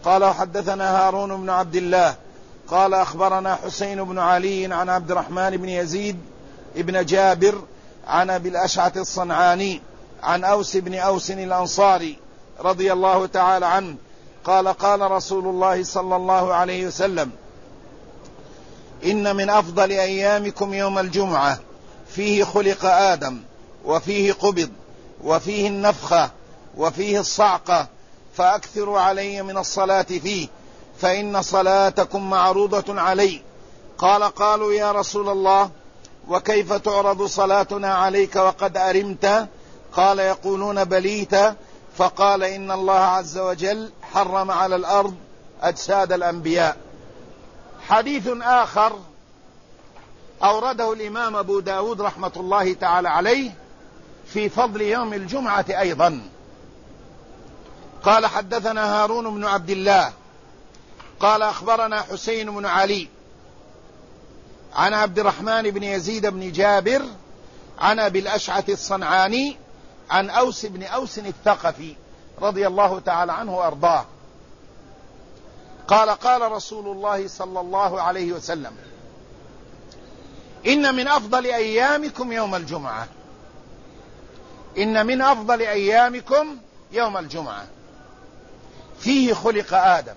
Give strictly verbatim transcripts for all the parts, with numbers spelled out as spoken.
قال حدثنا هارون بن عبد الله قال أخبرنا حسين بن علي عن عبد الرحمن بن يزيد ابن جابر عن أبي الأشعث الصنعاني عن أوس بن أوس الأنصاري رضي الله تعالى عنه قال قال رسول الله صلى الله عليه وسلم: إن من أفضل أيامكم يوم الجمعة، فيه خلق آدم، وفيه قبض، وفيه النفخة، وفيه الصعقة، فأكثروا علي من الصلاة فيه، فإن صلاتكم معروضة علي. قال قالوا يا رسول الله وكيف تعرض صلاتنا عليك وقد أرمت؟ قال يقولون بليت. فقال إن الله عز وجل حرم على الأرض أجساد الأنبياء. حديث آخر أورده الإمام أبو داود رحمة الله تعالى عليه في فضل يوم الجمعة أيضا. قال حدثنا هارون بن عبد الله قال أخبرنا حسين بن علي عن عبد الرحمن بن يزيد بن جابر عن أبي الأشعث الصنعاني عن أوس بن أوس الثقفي رضي الله تعالى عنه وأرضاه قال قال رسول الله صلى الله عليه وسلم: إن من أفضل أيامكم يوم الجمعة. إن من أفضل أيامكم يوم الجمعة، فيه خلق آدم،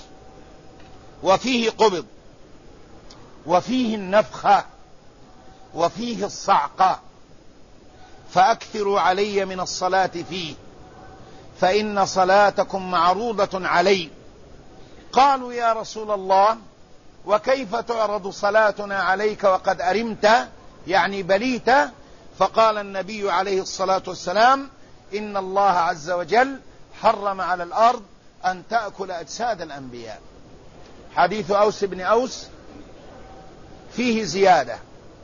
وفيه قبض، وفيه النفخة، وفيه الصعقة، فأكثروا علي من الصلاة فيه، فإن صلاتكم معروضة علي. قالوا يا رسول الله وكيف تعرض صلاتنا عليك وقد أرمت؟ يعني بليت. فقال النبي عليه الصلاة والسلام: إن الله عز وجل حرم على الأرض أن تأكل أجساد الأنبياء. حديث أوس بن أوس فيه زيادة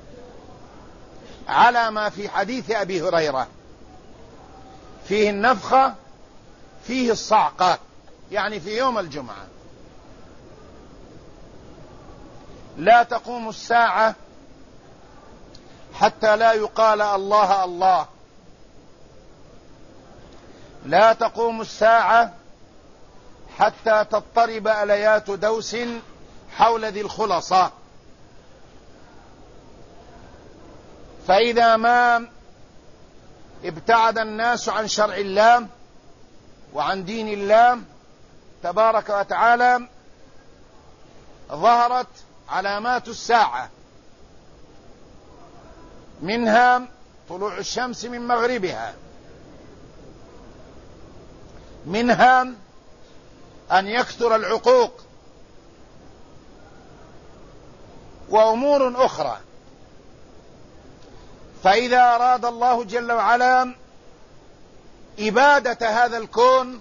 على ما في حديث أبي هريرة، فيه النفخة، فيه الصعقة، يعني في يوم الجمعة. لا تقوم الساعة حتى لا يقال الله الله. لا تقوم الساعة حتى تضطرب أليات دوس حول ذي الخلصة، فإذا ما ابتعد الناس عن شرع الله وعن دين الله تبارك وتعالى ظهرت علامات الساعة، منها طلوع الشمس من مغربها، منها أن يكثر العقوق، وأمور أخرى. فإذا أراد الله جل وعلا إبادة هذا الكون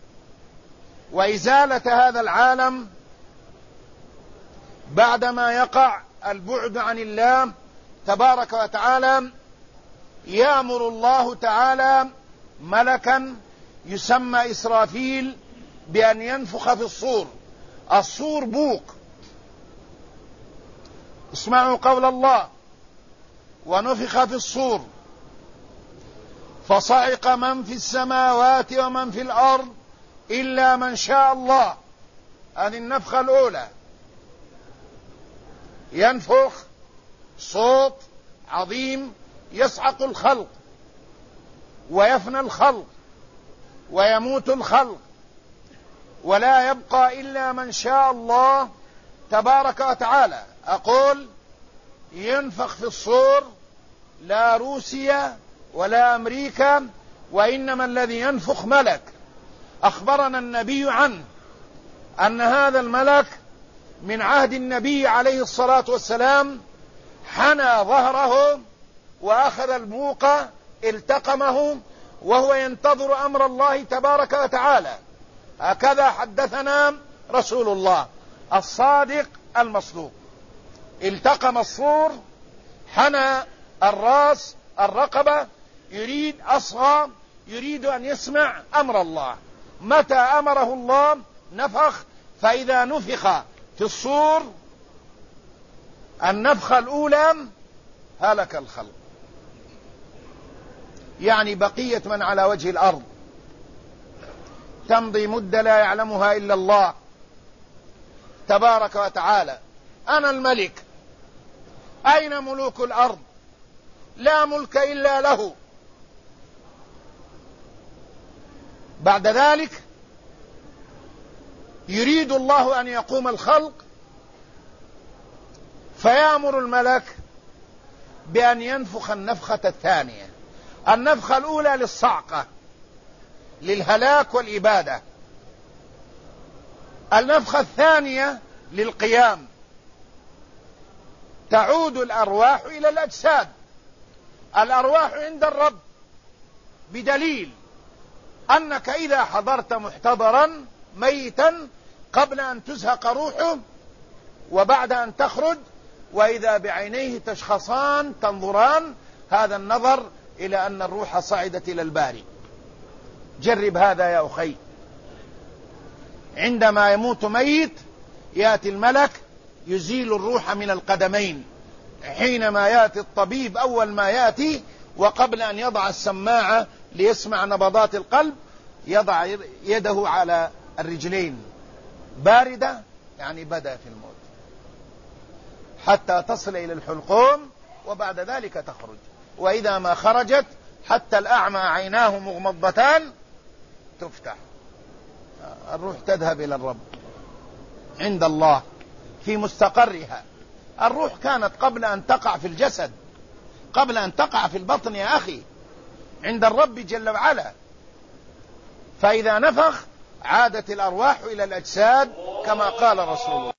وإزالة هذا العالم بعدما يقع البعد عن الله تبارك وتعالى، يأمر الله تعالى ملكا يسمى إسرافيل بأن ينفخ في الصور. الصور بوق، اسمعوا قول الله: ونفخ في الصور فصعق من في السماوات ومن في الأرض إلا من شاء الله. هذه النفخة الأولى، ينفخ صوت عظيم يصعق الخلق ويفنى الخلق ويموت الخلق، ولا يبقى إلا من شاء الله تبارك وتعالى. أقول ينفخ في الصور، لا روسيا ولا أمريكا، وإنما الذي ينفخ ملك. أخبرنا النبي عنه أن هذا الملك من عهد النبي عليه الصلاة والسلام حنى ظهره وأخذ البوق التقمه وهو ينتظر أمر الله تبارك وتعالى. هكذا حدثنا رسول الله الصادق المصدوق. التقم الصور، حنى الراس الرقبة، يريد أصغى، يريد أن يسمع أمر الله. متى أمره الله نفخ، فإذا نفخ في الصور النفخة الأولى هلك الخلق، يعني بقية من على وجه الأرض تمضي مدة لا يعلمها إلا الله تبارك وتعالى. أنا الملك، أين ملوك الأرض؟ لا ملك إلا له. بعد ذلك يريد الله أن يقوم الخلق فيأمر الملك بأن ينفخ النفخة الثانية. النفخة الأولى للصعقة، للهلاك والإبادة. النفخة الثانية للقيام، تعود الأرواح إلى الأجساد. الأرواح عند الرب، بدليل أنك إذا حضرت محتضرا ميتا قبل أن تزهق روحه وبعد أن تخرج، وإذا بعينيه تشخصان تنظران، هذا النظر إلى أن الروح صعدت إلى الباري. جرب هذا يا أخي. عندما يموت ميت يأتي الملك يزيل الروح من القدمين. حينما يأتي الطبيب أول ما يأتي وقبل أن يضع السماعة ليسمع نبضات القلب يضع يده على الرجلين، باردة يعني بدأ في الموت، حتى تصل إلى الحلقوم وبعد ذلك تخرج. وإذا ما خرجت حتى الأعمى عيناه مغمضتان تفتح، الروح تذهب إلى الرب عند الله في مستقرها. الروح كانت قبل أن تقع في الجسد، قبل أن تقع في البطن يا أخي، عند الرب جل وعلا. فإذا نفخ عادت الأرواح إلى الأجساد كما قال رسول الله.